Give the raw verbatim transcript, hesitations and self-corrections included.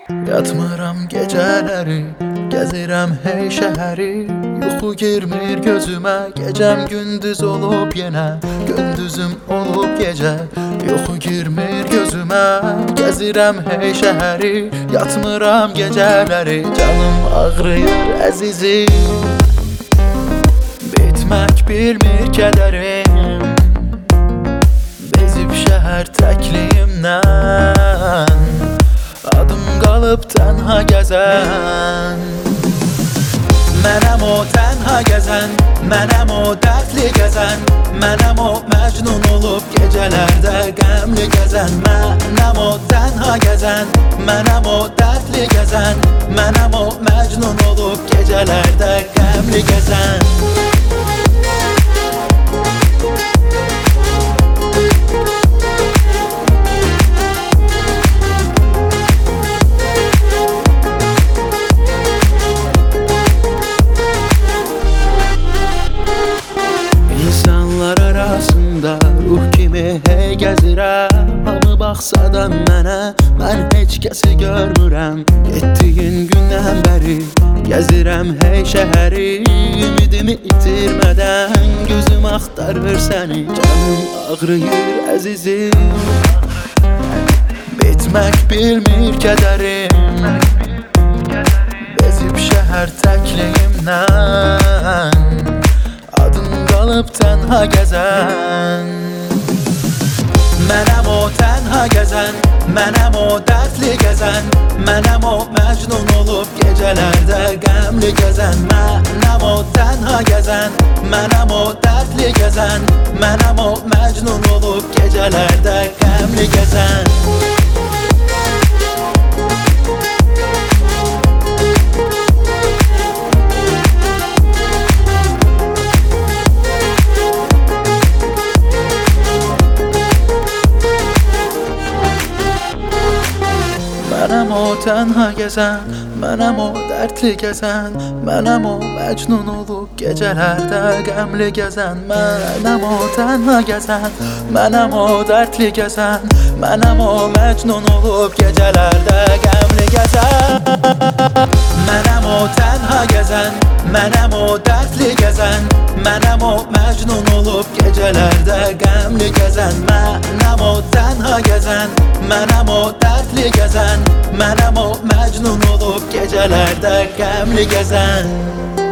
Yatmıram geceleri, gezirəm hey şəhəri. Yuxu girmir gözümə, gecəm gündüz olub yenə, gündüzüm olub gecə. Yuxu girmir gözümə, gezirəm hey şəhəri. Yatmıram geceleri, canım ağrıyır əzizim. Bitmək bilmir kədərim, bezib şəhər təkliyimdən. Adım qalıb tənha gəzən. Mənəm o tənha gəzən, mənəm o dərdli gəzən, mənəm o məcnun olub gecələrdə qəmli gəzən. Mənəm o tənha gəzən, mənəm o dərdli gəzən, mənəm o məcnun olub gecələrdə qəmli gəzən. Ruh kimi hey gəzirəm, hamı baxsa da mənə, mən heç kəsi görmürəm. Getdiyin gündən bəri gəzirəm hey şəhəri, ümidimi itirmədən gözüm axtarır səni. Canım ağrıyır əzizim, bitmək bilmir kədərim, bezib şəhər təkliyimdən. Adım qalıb tənha gəzən. Mənəm o tənha gəzən, mənəm o dərdli gəzən, mənəm o məcnun olub gecələrdə qəmli gəzən. Mənəm o tənha gəzən, mənəm o dərdli gəzən, mənəm o məcnun olub gecələrdə qəmli gəzən. Mənəm o tənha gəzən, mənəm o dərdli gəzən, mənəm o məcnun olub gecələrdə qəmli gəzən. Mənəm o tənha gəzən, mənəm o dərdli gəzən, mənəm o məcnun olub gecələrdə qəmli gəzən. Mənəm o tənha gəzən, mənəm o dərdli gəzən, mənəm o məcnun olub gecələrdə qəmli gəzən. Mənəm o tənha gəzən, mənəm o dərdli gəzən, mənəm o məcnun olub gecələrdə qəmli gəzən.